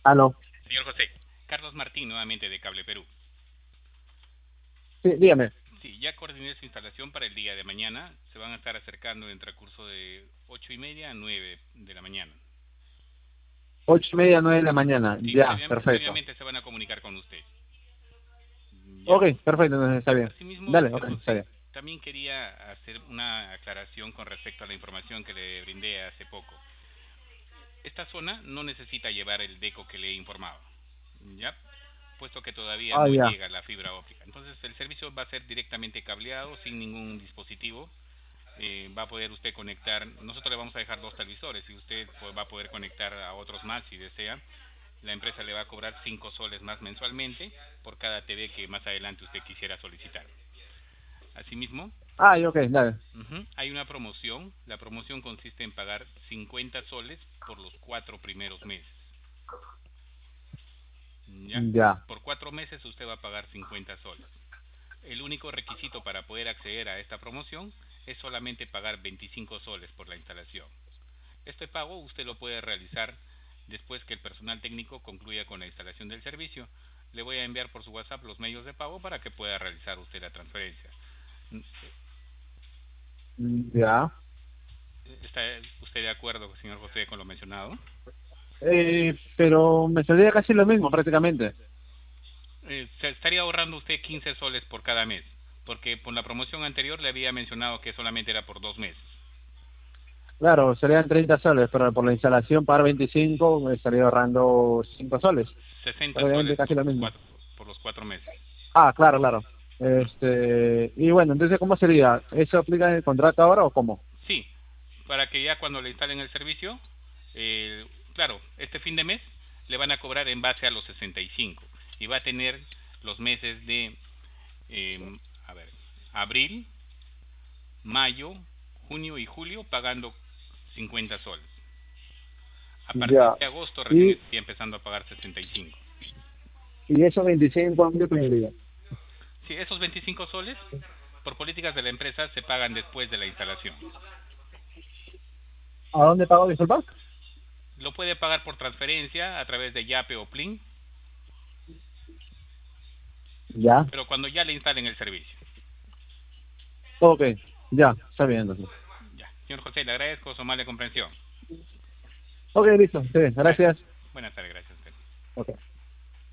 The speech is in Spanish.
Aló. Señor José, Carlos Martín, nuevamente de Cable Perú. Sí, dígame. Sí, ya coordiné su instalación para el día de mañana. Se van a estar acercando en el transcurso de 8:30 a 9 de la mañana. 8:30, 9 de la mañana. Sí, Ya, perfecto. previamente se van a comunicar con usted. ¿Ya? Ok, perfecto, entonces está bien. Asimismo, Dale, señor ok, está José, bien. también quería hacer una aclaración con respecto a la información que le brindé hace poco. Esta zona no necesita llevar el deco que le he informado, ¿ya? Puesto que todavía Ah, no ya. llega la fibra óptica. Entonces el servicio va a ser directamente cableado, sin ningún dispositivo. Va a poder usted conectar, nosotros le vamos a dejar dos televisores y usted va a poder conectar a otros más si desea. La empresa le va a cobrar 5 soles más mensualmente por cada TV que más adelante usted quisiera solicitar. Asimismo, Ah, ya, ok, dale. hay una promoción. La promoción consiste en pagar 50 soles por los 4 primeros meses. ¿Ya? Ya. Por 4 meses usted va a pagar 50 soles. El único requisito para poder acceder a esta promoción es solamente pagar 25 soles por la instalación. Este pago usted lo puede realizar después que el personal técnico concluya con la instalación del servicio. Le voy a enviar por su WhatsApp los medios de pago para que pueda realizar usted la transferencia. Ya. ¿Está usted de acuerdo, señor José, con lo mencionado? Pero me saldría casi lo mismo prácticamente. Se estaría ahorrando usted 15 soles por cada mes, porque por la promoción anterior le había mencionado que solamente era por 2 meses. Claro, serían 30 soles, pero por la instalación pagar 25 me estaría ahorrando 5 soles. 60 Prácticamente soles casi lo mismo. por los 4 meses. Ah, claro, claro. Ujú. Y bueno, entonces, ¿cómo sería? ¿Eso aplica en el contrato ahora o cómo? Sí, para que ya cuando le instalen el servicio, claro, este fin de mes le van a cobrar en base a los 65 y va a tener los meses de, eh, a ver, abril, mayo, junio y julio pagando 50 soles. A partir Ya. de agosto recién Y, estaría empezando a pagar 65. y esos 25 ¿a dónde pediría? Sí, esos 25 soles por políticas de la empresa se pagan después de la instalación. ¿A dónde pago, disculpa? Lo puede pagar por transferencia a través de Yape o Plin, Ya. pero cuando ya le instalen el servicio. Ok, ya, está bien entonces. Ya, señor José, le agradezco su amable comprensión. Ok, listo, sí, Gracias. gracias. Buenas tardes, gracias a usted. Ok.